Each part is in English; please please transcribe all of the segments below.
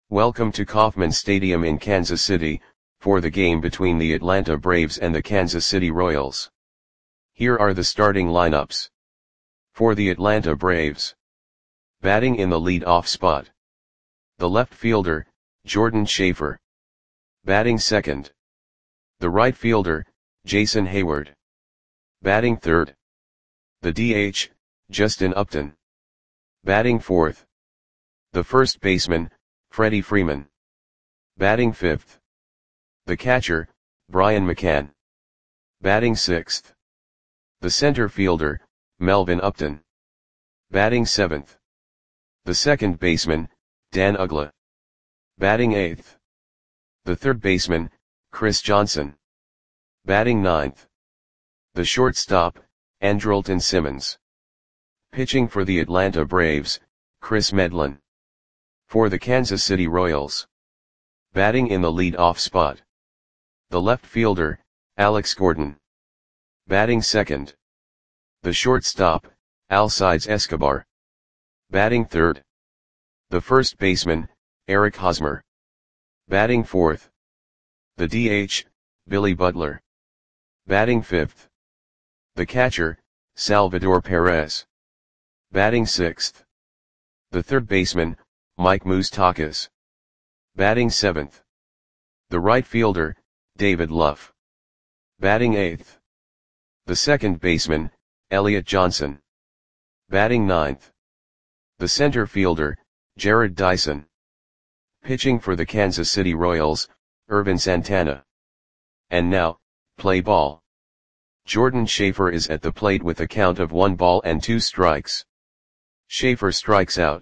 Welcome to Kauffman Stadium in Kansas City, for the game between the Atlanta Braves and the Kansas City Royals. Here are the starting lineups. For the Atlanta Braves. Batting in the lead-off spot. The left fielder, Jordan Schafer. Batting second. The right fielder, Jason Heyward. Batting third. The DH, Justin Upton. Batting fourth. The first baseman, Freddie Freeman. Batting fifth. The catcher, Brian McCann. Batting sixth. The center fielder, Melvin Upton. Batting seventh. The second baseman, Dan Uggla. Batting eighth. The third baseman, Chris Johnson. Batting ninth. The shortstop, Andrelton Simmons. Pitching for the Atlanta Braves, Kris Medlen. For the Kansas City Royals. Batting in the lead-off spot. The left fielder, Alex Gordon. Batting second. The shortstop, Alcides Escobar. Batting third. The first baseman, Eric Hosmer. Batting fourth. The DH, Billy Butler. Batting fifth. The catcher, Salvador Perez. Batting sixth. The third baseman, Mike Moustakas. Batting seventh. The right fielder, David Luff. Batting eighth. The second baseman, Elliot Johnson. Batting ninth. The center fielder, Jarrod Dyson. Pitching for the Kansas City Royals, Ervin Santana. And now, play ball. Jordan Schafer is at the plate with a count of 1 ball and 2 strikes. Schafer strikes out.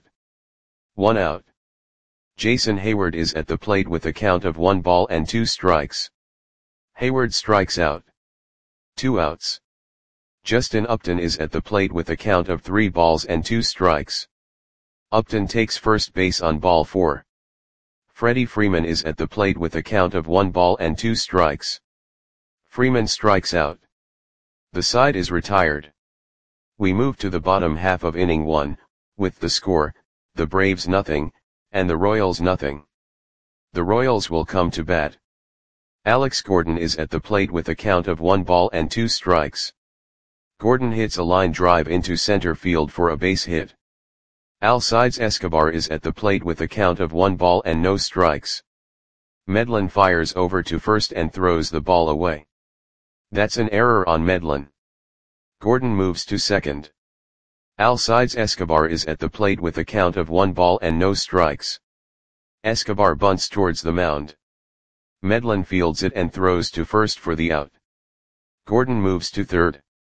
1 out. Jason Heyward is at the plate with a count of 1 ball and 2 strikes. Heyward strikes out. 2 outs. Justin Upton is at the plate with a count of 3 balls and 2 strikes. Upton takes first base on ball 4. Freddie Freeman is at the plate with a count of 1 ball and 2 strikes. Freeman strikes out. The side is retired. We move to the bottom half of inning 1, with the score, the Braves nothing, and the Royals nothing. The Royals will come to bat. Alex Gordon is at the plate with a count of 1 ball and 2 strikes. Gordon hits a line drive into center field for a base hit. Alcides Escobar is at the plate with a count of 1 ball and no strikes. Medlen fires over to first and throws the ball away. That's an error on Medlen. Gordon moves to second. Alcides Escobar is at the plate with a count of 1 ball and no strikes. Escobar bunts towards the mound. Medlen fields it and throws to first for the out. Gordon moves to third.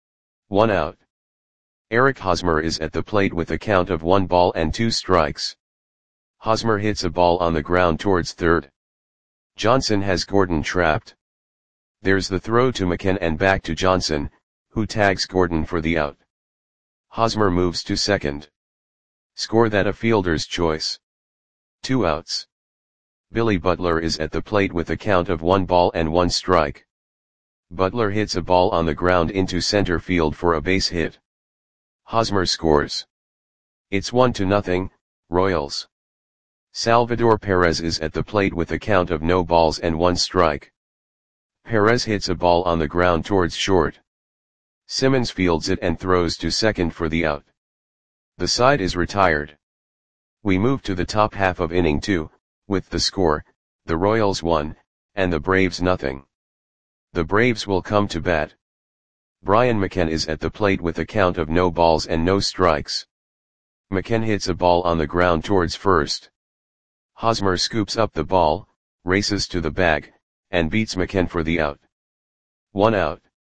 1 out. Eric Hosmer is at the plate with a count of 1 ball and 2 strikes. Hosmer hits a ball on the ground towards third. Johnson has Gordon trapped. There's the throw to McCann and back to Johnson, who tags Gordon for the out. Hosmer moves to second. Score that a fielder's choice. 2 outs. Billy Butler is at the plate with a count of 1 ball and 1 strike. Butler hits a ball on the ground into center field for a base hit. Hosmer scores. It's 1-0, Royals. Salvador Perez is at the plate with a count of no balls and 1 strike. Perez hits a ball on the ground towards short. Simmons fields it and throws to second for the out. The side is retired. We move to the top half of inning 2, with the score, the Royals 1, and the Braves nothing. The Braves will come to bat. Brian McCann is at the plate with a count of no balls and no strikes. McCann hits a ball on the ground towards first. Hosmer scoops up the ball, races to the bag, and beats McCann for the out. 1 out.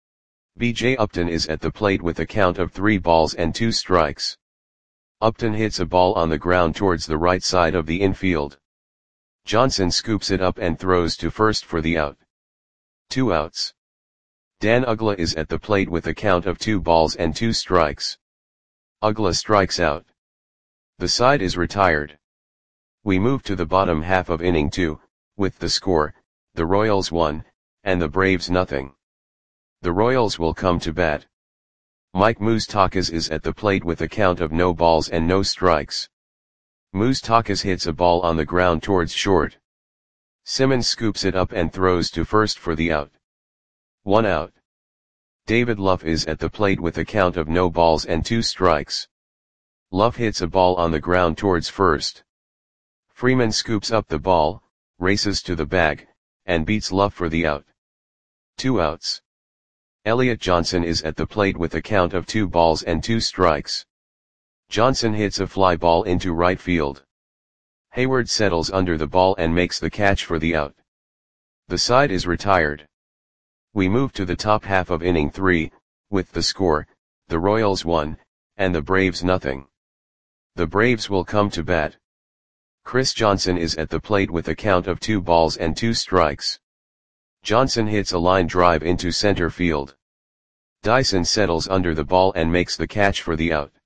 B.J. Upton is at the plate with a count of 3 balls and 2 strikes. Upton hits a ball on the ground towards the right side of the infield. Johnson scoops it up and throws to first for the out. 2 outs. Dan Uggla is at the plate with a count of 2 balls and 2 strikes. Uggla strikes out. The side is retired. We move to the bottom half of inning 2, with the score, the Royals 1, and the Braves nothing. The Royals will come to bat. Mike Moustakas is at the plate with a count of no balls and no strikes. Moustakas hits a ball on the ground towards short. Simmons scoops it up and throws to first for the out. 1 out. David Luff is at the plate with a count of no balls and 2 strikes. Luff hits a ball on the ground towards first. Freeman scoops up the ball, races to the bag, and beats Luff for the out. 2 outs. Elliot Johnson is at the plate with a count of 2 balls and 2 strikes. Johnson hits a fly ball into right field. Hayward settles under the ball and makes the catch for the out. The side is retired. We move to the top half of inning 3, with the score, the Royals 1, and the Braves nothing. The Braves will come to bat. Chris Johnson is at the plate with a count of 2 balls and 2 strikes. Johnson hits a line drive into center field. Dyson settles under the ball and makes the catch for the out.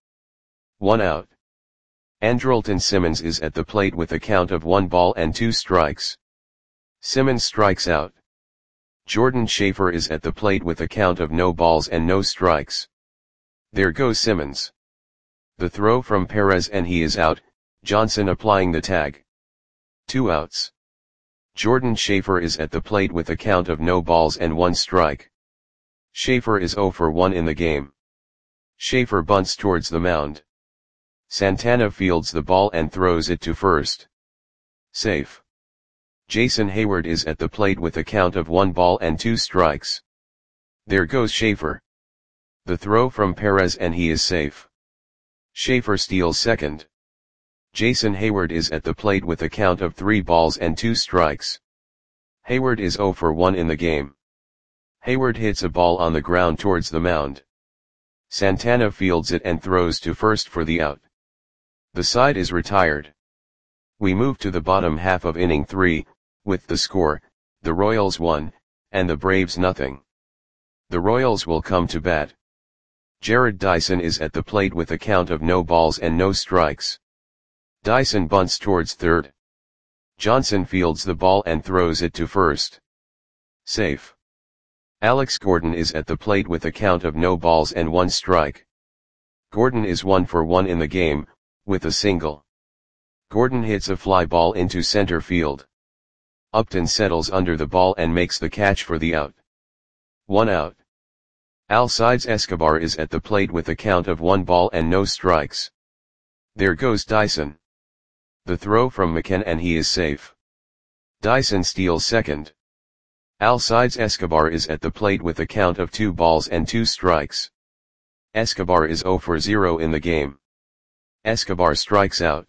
1 out. Andrelton Simmons is at the plate with a count of 1 ball and 2 strikes. Simmons strikes out. Jordan Schaefer is at the plate with a count of no balls and no strikes. There goes Simmons. The throw from Perez and he is out, Johnson applying the tag. 2 outs. Jordan Schaefer is at the plate with a count of no balls and 1 strike. Schaefer is 0 for 1 in the game. Schaefer bunts towards the mound. Santana fields the ball and throws it to first. Safe. Jason Hayward is at the plate with a count of 1 ball and 2 strikes. There goes Schaefer. The throw from Perez and he is safe. Schaefer steals second. Jason Hayward is at the plate with a count of 3 balls and 2 strikes. Hayward is 0 for 1 in the game. Hayward hits a ball on the ground towards the mound. Santana fields it and throws to first for the out. The side is retired. We move to the bottom half of inning 3, with the score, the Royals 1, and the Braves nothing. The Royals will come to bat. Jared Dyson is at the plate with a count of no balls and no strikes. Dyson bunts towards third. Johnson fields the ball and throws it to first. Safe. Alex Gordon is at the plate with a count of no balls and 1 strike. Gordon is 1 for 1 in the game, with a single. Gordon hits a fly ball into center field. Upton settles under the ball and makes the catch for the out. 1 out. Alcides Escobar is at the plate with a count of 1 ball and no strikes. There goes Dyson. The throw from McKen and he is safe. Dyson steals second. Alcides Escobar is at the plate with a count of 2 balls and 2 strikes. Escobar is 0 for 0 in the game. Escobar strikes out.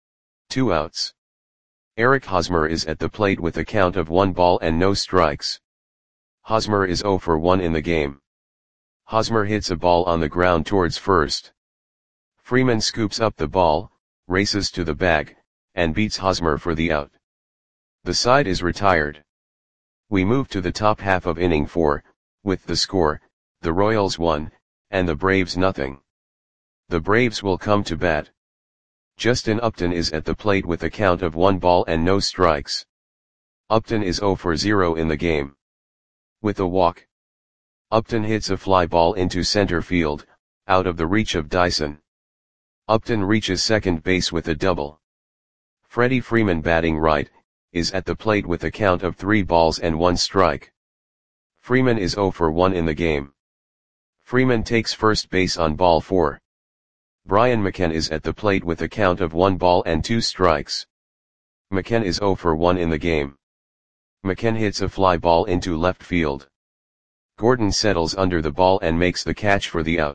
2 outs. Eric Hosmer is at the plate with a count of 1 ball and no strikes. Hosmer is 0 for 1 in the game. Hosmer hits a ball on the ground towards first. Freeman scoops up the ball, races to the bag, and beats Hosmer for the out. The side is retired. We move to the top half of inning 4, with the score, the Royals 1, and the Braves nothing. The Braves will come to bat. Justin Upton is at the plate with a count of 1 ball and no strikes. Upton is 0 for 0 in the game. With a walk. Upton hits a fly ball into center field, out of the reach of Dyson. Upton reaches second base with a double. Freddie Freeman, batting right, is at the plate with a count of 3 balls and 1 strike. Freeman is 0 for 1 in the game. Freeman takes first base on ball 4. Brian McKen is at the plate with a count of 1 ball and 2 strikes. McKen is 0 for 1 in the game. McKen hits a fly ball into left field. Gordon settles under the ball and makes the catch for the out.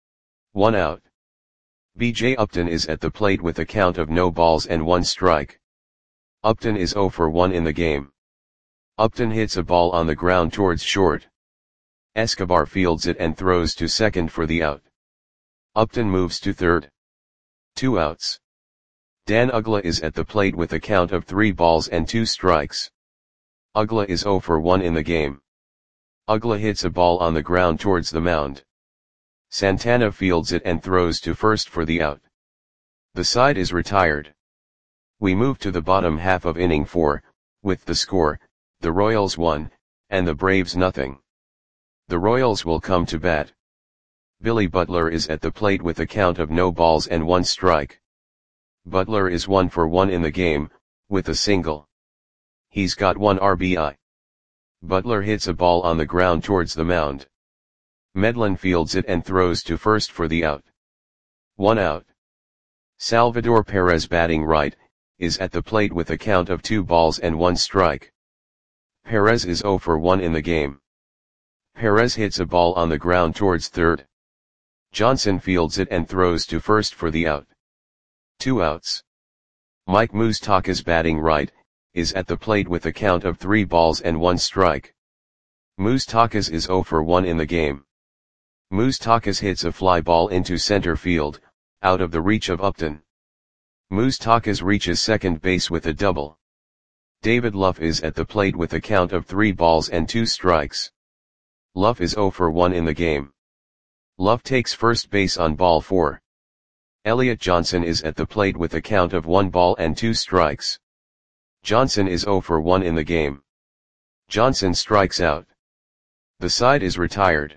1 out. B.J. Upton is at the plate with a count of no balls and 1 strike. Upton is 0 for 1 in the game. Upton hits a ball on the ground towards short. Escobar fields it and throws to second for the out. Upton moves to third. 2 outs. Dan Uggla is at the plate with a count of 3 balls and 2 strikes. Uggla is 0 for 1 in the game. Uggla hits a ball on the ground towards the mound. Santana fields it and throws to first for the out. The side is retired. We move to the bottom half of inning 4, with the score, the Royals 1, and the Braves nothing. The Royals will come to bat. Billy Butler is at the plate with a count of no balls and 1 strike. Butler is 1 for 1 in the game, with a single. He's got 1 RBI. Butler hits a ball on the ground towards the mound. Medlin fields it and throws to first for the out. 1 out. Salvador Perez, batting right, is at the plate with a count of 2 balls and 1 strike. Perez is 0 for 1 in the game. Perez hits a ball on the ground towards third. Johnson fields it and throws to first for the out. 2 outs. Mike Moustakas, batting right, is at the plate with a count of 3 balls and 1 strike. Moustakas is 0 for 1 in the game. Moustakas hits a fly ball into center field, out of the reach of Upton. Moustakas reaches second base with a double. David Luff is at the plate with a count of 3 balls and 2 strikes. Luff is 0 for 1 in the game. Luff takes first base on ball 4. Elliot Johnson is at the plate with a count of 1 ball and 2 strikes. Johnson is 0 for 1 in the game. Johnson strikes out. The side is retired.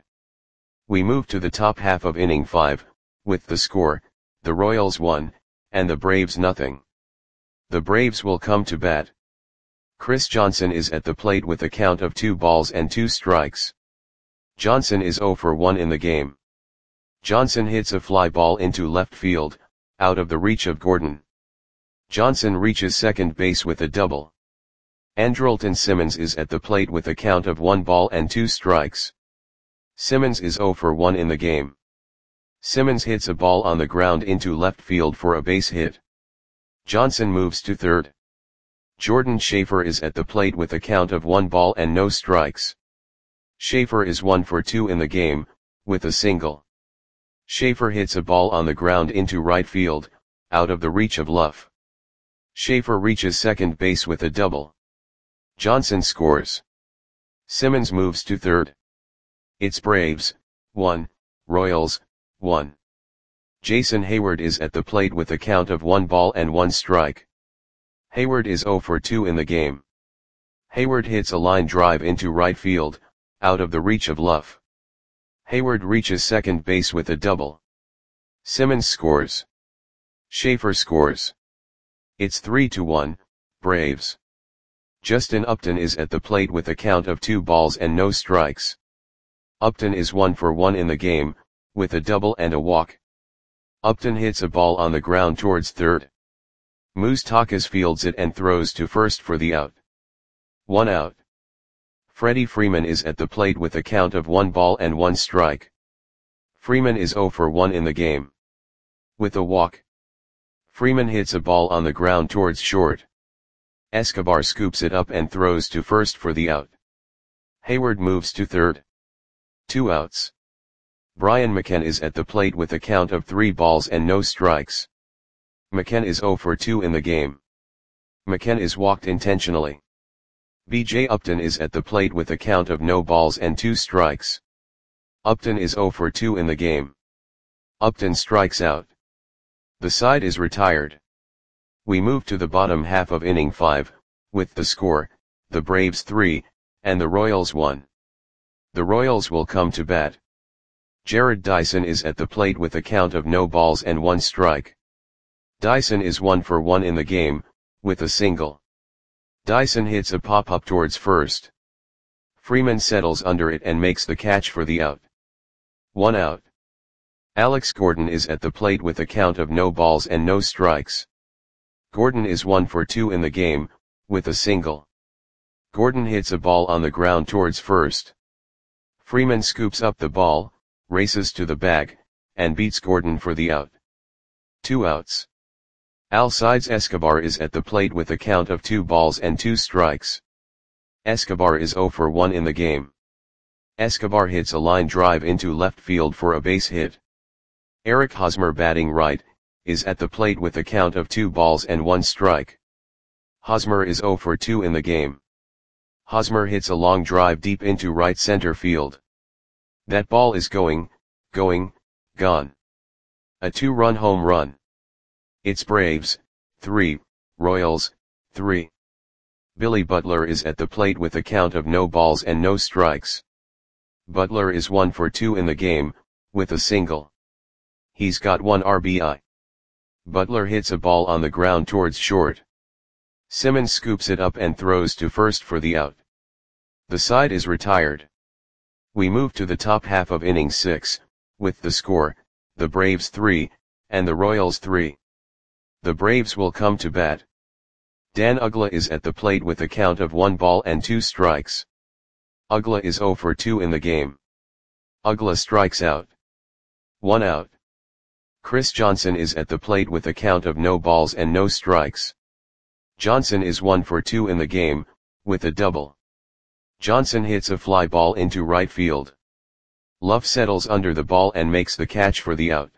We move to the top half of inning 5, with the score, the Royals 1, and the Braves nothing. The Braves will come to bat. Chris Johnson is at the plate with a count of 2 balls and 2 strikes. Johnson is 0 for 1 in the game. Johnson hits a fly ball into left field, out of the reach of Gordon. Johnson reaches second base with a double. Andrelton Simmons is at the plate with a count of 1 ball and 2 strikes. Simmons is 0 for 1 in the game. Simmons hits a ball on the ground into left field for a base hit. Johnson moves to third. Jordan Schaefer is at the plate with a count of 1 ball and no strikes. Schaefer is 1 for 2 in the game, with a single. Schaefer hits a ball on the ground into right field, out of the reach of Luff. Schaefer reaches second base with a double. Johnson scores. Simmons moves to third. It's Braves, 1, Royals, 1. Jason Hayward is at the plate with a count of 1 ball and 1 strike. Hayward is 0 for 2 in the game. Hayward hits a line drive into right field, out of the reach of Luff. Hayward reaches second base with a double. Simmons scores. Schaefer scores. It's 3-1, Braves. Justin Upton is at the plate with a count of 2 balls and no strikes. Upton is 1 for 1 in the game, with a double and a walk. Upton hits a ball on the ground towards third. Moustakas fields it and throws to first for the out. 1 out. Freddie Freeman is at the plate with a count of 1 ball and 1 strike. Freeman is 0 for 1 in the game. With a walk. Freeman hits a ball on the ground towards short. Escobar scoops it up and throws to first for the out. Hayward moves to third. 2 outs. Brian McKenna is at the plate with a count of 3 balls and no strikes. McKenna is 0 for 2 in the game. McKenna is walked intentionally. B.J. Upton is at the plate with a count of no balls and 2 strikes. Upton is 0 for 2 in the game. Upton strikes out. The side is retired. We move to the bottom half of inning 5, with the score, the Braves 3, and the Royals 1. The Royals will come to bat. Jared Dyson is at the plate with a count of no balls and 1 strike. Dyson is 1 for 1 in the game, with a single. Dyson hits a pop-up towards first. Freeman settles under it and makes the catch for the out. 1 out. Alex Gordon is at the plate with a count of no balls and no strikes. Gordon is 1 for 2 in the game, with a single. Gordon hits a ball on the ground towards first. Freeman scoops up the ball, races to the bag, and beats Gordon for the out. 2 outs. Alcides Escobar is at the plate with a count of 2 balls and 2 strikes. Escobar is 0 for 1 in the game. Escobar hits a line drive into left field for a base hit. Eric Hosmer, batting right, is at the plate with a count of 2 balls and 1 strike. Hosmer is 0 for 2 in the game. Hosmer hits a long drive deep into right center field. That ball is gone. A 2-run home run. It's Braves, 3, Royals, 3. Billy Butler is at the plate with a count of no balls and no strikes. Butler is 1 for 2 in the game, with a single. He's got 1 RBI. Butler hits a ball on the ground towards short. Simmons scoops it up and throws to first for the out. The side is retired. We move to the top half of inning 6, with the score, the Braves 3, and the Royals 3. The Braves will come to bat. Dan Uggla is at the plate with a count of 1 ball and 2 strikes. Uggla is 0 for 2 in the game. Uggla strikes out. 1 out. Chris Johnson is at the plate with a count of no balls and no strikes. Johnson is 1 for 2 in the game, with a double. Johnson hits a fly ball into right field. Luff settles under the ball and makes the catch for the out.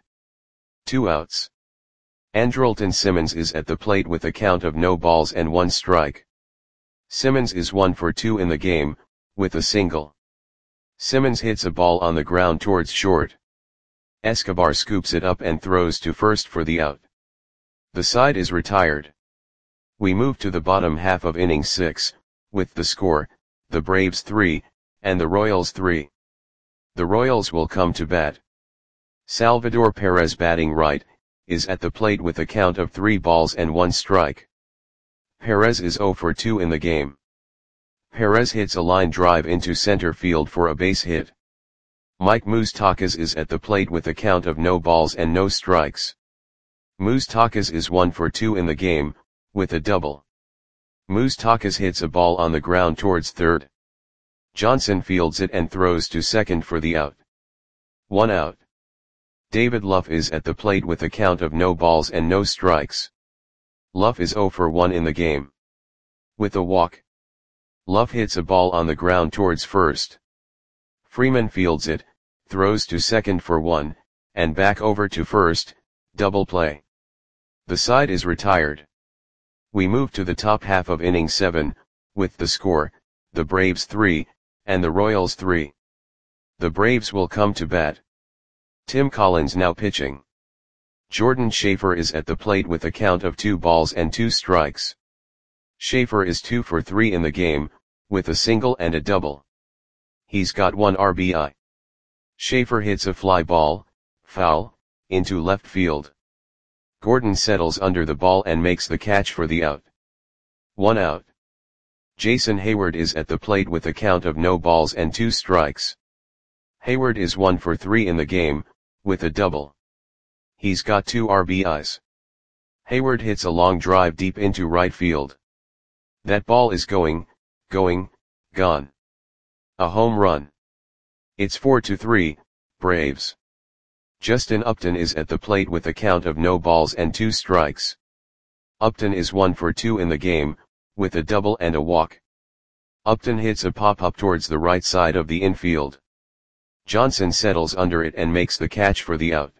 2 outs. Andrelton Simmons is at the plate with a count of no balls and 1 strike. Simmons is 1 for 2 in the game, with a single. Simmons hits a ball on the ground towards short. Escobar scoops it up and throws to first for the out. The side is retired. We move to the bottom half of inning 6, with the score, the Braves 3, and the Royals 3. The Royals will come to bat. Salvador Perez, batting right, is at the plate with a count of 3 balls and 1 strike. Perez is 0 for 2 in the game. Perez hits a line drive into center field for a base hit. Mike Moustakas is at the plate with a count of no balls and no strikes. Moustakas is 1 for 2 in the game, with a double. Moustakas hits a ball on the ground towards third. Johnson fields it and throws to second for the out. 1 out. David Luff is at the plate with a count of no balls and no strikes. Luff is 0 for 1 in the game. With a walk. Luff hits a ball on the ground towards first. Freeman fields it, throws to second for 1, and back over to first, double play. The side is retired. We move to the top half of inning 7, with the score, the Braves 3, and the Royals 3. The Braves will come to bat. Tim Collins now pitching. Jordan Schaefer is at the plate with a count of 2 balls and 2 strikes. Schaefer is 2 for 3 in the game, with a single and a double. He's got 1 RBI. Schaefer hits a fly ball, foul, into left field. Gordon settles under the ball and makes the catch for the out. 1 out. Jason Hayward is at the plate with a count of no balls and 2 strikes. Hayward is 1 for 3 in the game, with a double. He's got 2 RBIs. Hayward hits a long drive deep into right field. That ball is gone. A home run. It's 4-3, Braves. Justin Upton is at the plate with a count of no balls and 2 strikes. Upton is 1 for 2 in the game, with a double and a walk. Upton hits a pop-up towards the right side of the infield. Johnson settles under it and makes the catch for the out.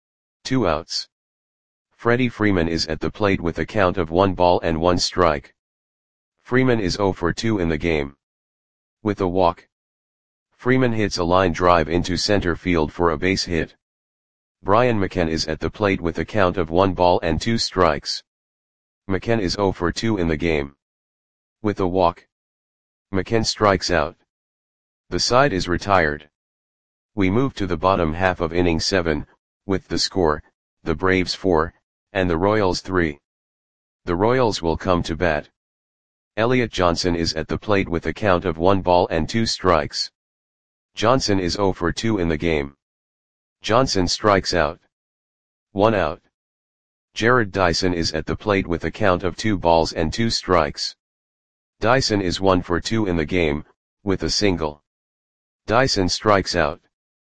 2 outs. Freddie Freeman is at the plate with a count of 1 ball and 1 strike. Freeman is 0 for 2 in the game. With a walk. Freeman hits a line drive into center field for a base hit. Brian McCann is at the plate with a count of 1 ball and 2 strikes. McCann is 0 for 2 in the game. With a walk. McCann strikes out. The side is retired. We move to the bottom half of inning 7, with the score, the Braves 4, and the Royals 3. The Royals will come to bat. Elliot Johnson is at the plate with a count of 1 ball and 2 strikes. Johnson is 0 for 2 in the game. Johnson strikes out. 1 out. Jared Dyson is at the plate with a count of 2 balls and 2 strikes. Dyson is 1 for 2 in the game, with a single. Dyson strikes out.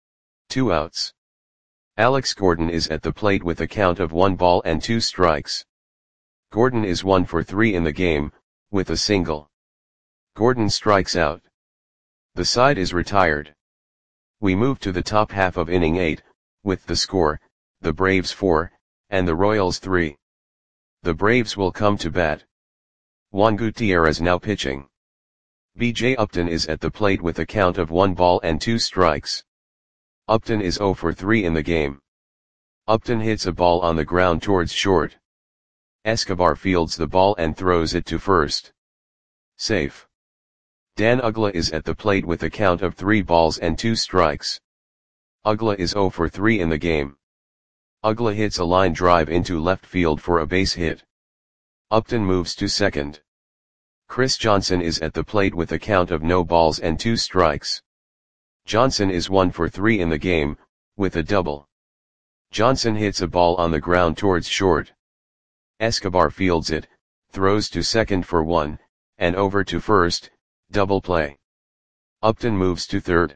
2 outs. Alex Gordon is at the plate with a count of 1 ball and 2 strikes. Gordon is 1 for 3 in the game, with a single. Gordon strikes out. The side is retired. We move to the top half of inning 8, with the score, the Braves 4, and the Royals 3. The Braves will come to bat. Juan Gutierrez now pitching. B.J. Upton is at the plate with a count of 1 ball and 2 strikes. Upton is 0 for 3 in the game. Upton hits a ball on the ground towards short. Escobar fields the ball and throws it to first. Safe. Dan Uggla is at the plate with a count of 3 balls and 2 strikes. Uggla is 0 for 3 in the game. Ugla hits a line drive into left field for a base hit. Upton moves to second. Chris Johnson is at the plate with a count of no balls and 2 strikes. Johnson is 1 for 3 in the game, with a double. Johnson hits a ball on the ground towards short. Escobar fields it, throws to second for 1, and over to first, double play. Upton moves to third.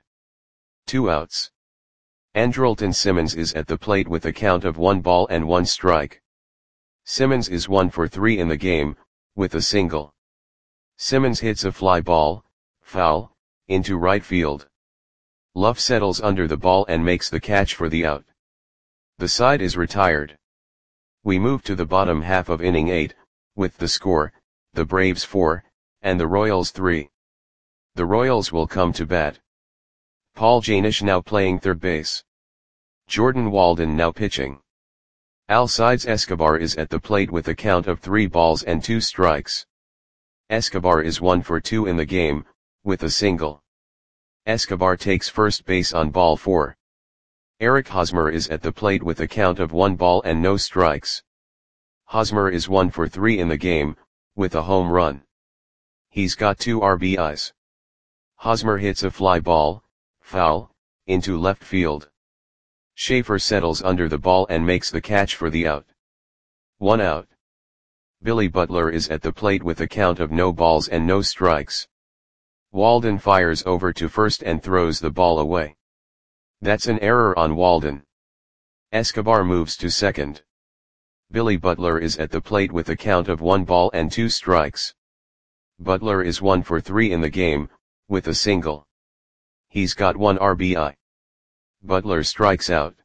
2 outs. Andrelton Simmons is at the plate with a count of 1 ball and 1 strike. Simmons is 1 for 3 in the game, with a single. Simmons hits a fly ball, foul, into right field. Luff settles under the ball and makes the catch for the out. The side is retired. We move to the bottom half of inning 8, with the score, the Braves 4, and the Royals 3. The Royals will come to bat. Paul Janish now playing third base. Jordan Walden now pitching. Alcides Escobar is at the plate with a count of 3 balls and 2 strikes. Escobar is 1 for 2 in the game, with a single. Escobar takes first base on ball 4. Eric Hosmer is at the plate with a count of 1 ball and no strikes. Hosmer is 1 for 3 in the game, with a home run. He's got 2 RBIs. Hosmer hits a fly ball, foul, into left field. Schaefer settles under the ball and makes the catch for the out. 1 out. Billy Butler is at the plate with a count of no balls and no strikes. Walden fires over to first and throws the ball away. That's an error on Walden. Escobar moves to second. Billy Butler is at the plate with a count of 1 ball and 2 strikes. Butler is 1 for 3 in the game, with a single. He's got 1 RBI. Butler strikes out.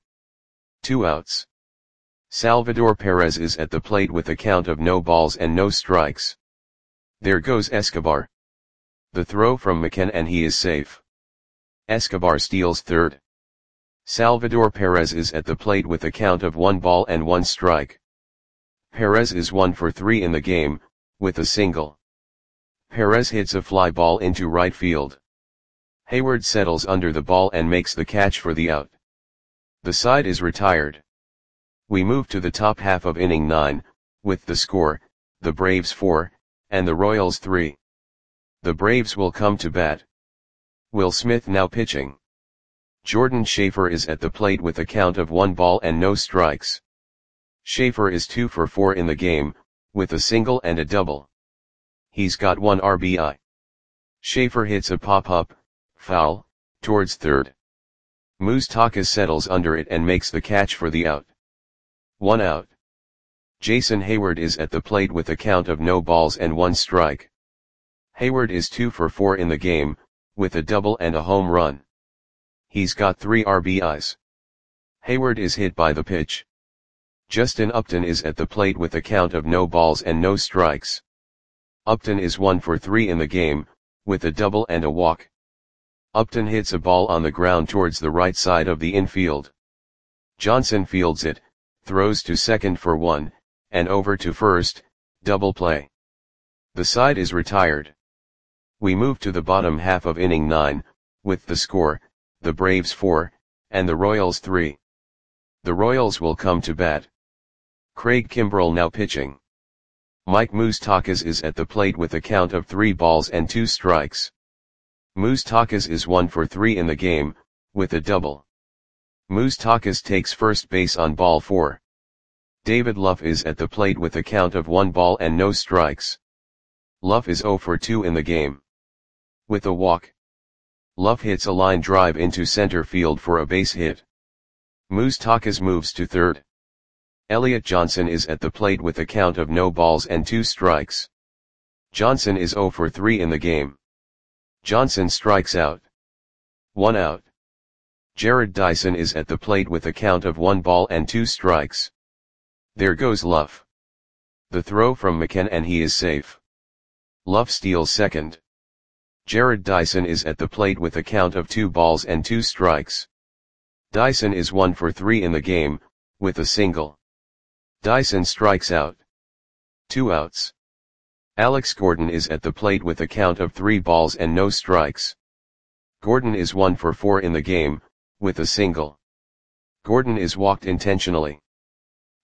2 outs. Salvador Perez is at the plate with a count of no balls and no strikes. There goes Escobar. The throw from McKen and he is safe. Escobar steals third. Salvador Perez is at the plate with a count of 1 ball and 1 strike. Perez is 1 for 3 in the game, with a single. Perez hits a fly ball into right field. Hayward settles under the ball and makes the catch for the out. The side is retired. We move to the top half of inning 9, with the score, the Braves 4, and the Royals 3. The Braves will come to bat. Will Smith now pitching. Jordan Schaefer is at the plate with a count of 1 ball and no strikes. Schaefer is 2 for 4 in the game, with a single and a double. He's got 1 RBI. Schaefer hits a pop-up, foul, towards third. Moustakas settles under it and makes the catch for the out. 1 out. Jason Hayward is at the plate with a count of no balls and 1 strike. Hayward is 2 for 4 in the game, with a double and a home run. He's got 3 RBIs. Hayward is hit by the pitch. Justin Upton is at the plate with a count of no balls and no strikes. Upton is 1 for 3 in the game, with a double and a walk. Upton hits a ball on the ground towards the right side of the infield. Johnson fields it, throws to second for 1, and over to first, double play. The side is retired. We move to the bottom half of inning 9, with the score, the Braves 4, and the Royals 3. The Royals will come to bat. Craig Kimbrell now pitching. Mike Moustakas is at the plate with a count of 3 balls and 2 strikes. Moustakas is 1 for 3 in the game, with a double. Moustakas takes first base on ball 4. David Luff is at the plate with a count of 1 ball and no strikes. Luff is 0 for 2 in the game. With a walk. Luff hits a line drive into center field for a base hit. Moustakas moves to third. Elliot Johnson is at the plate with a count of no balls and 2 strikes. Johnson is 0 for 3 in the game. Johnson strikes out. 1 out. Jared Dyson is at the plate with a count of 1 ball and 2 strikes. There goes Luff. The throw from McKen and he is safe. Luff steals second. Jared Dyson is at the plate with a count of 2 balls and 2 strikes. Dyson is 1 for 3 in the game, with a single. Dyson strikes out. 2 outs. Alex Gordon is at the plate with a count of 3 balls and no strikes. Gordon is 1 for 4 in the game, with a single. Gordon is walked intentionally.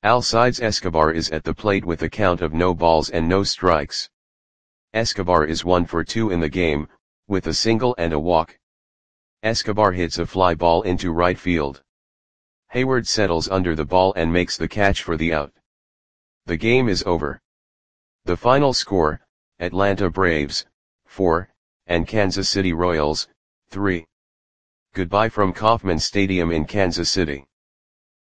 Alcides Escobar is at the plate with a count of no balls and no strikes. Escobar is 1 for 2 in the game, with a single and a walk. Escobar hits a fly ball into right field. Hayward settles under the ball and makes the catch for the out. The game is over. The final score, Atlanta Braves, 4, and Kansas City Royals, 3. Goodbye from Kauffman Stadium in Kansas City.